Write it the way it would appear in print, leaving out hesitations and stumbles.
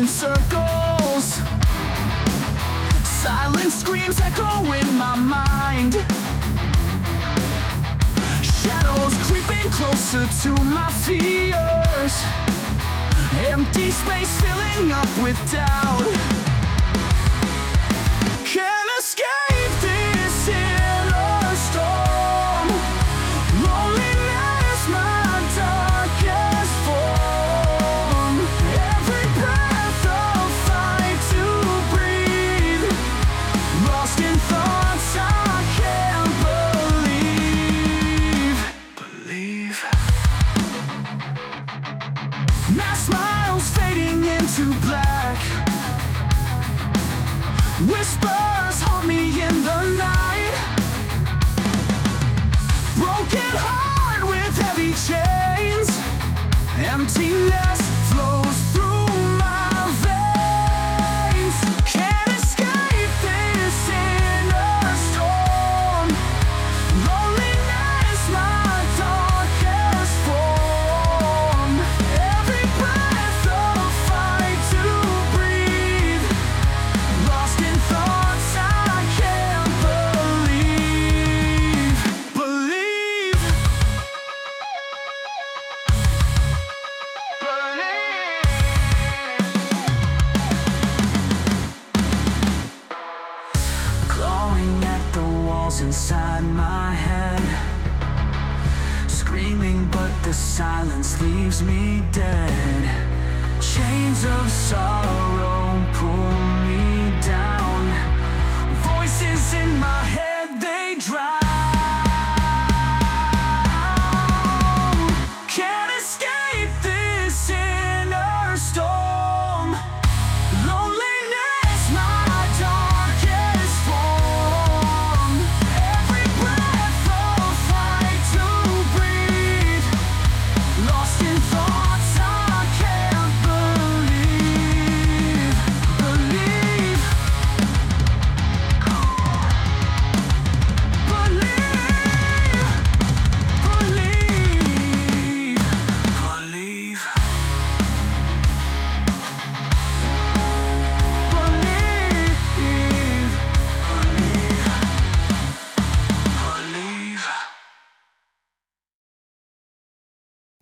circles. Silent screams echo in my mind. Shadows creeping closer to my fears. Empty space filling up with doubt. Can't escape this inner storm. Loneliness, my darkest form. Every breath a fight to breathe. Lost in thoughts I can't believe. Mask smiles fading into black. Whispers haunt me in the night. Broken heart with heavy chains. Emptiness flows through my veins. Can't escape this inner storm. Loneliness, my darkest form. Every breath a fight to breathe. Lost in thoughts I can't believe. Clawing at the walls inside my head. Screaming but the silence leaves me dead. Chains of sorrow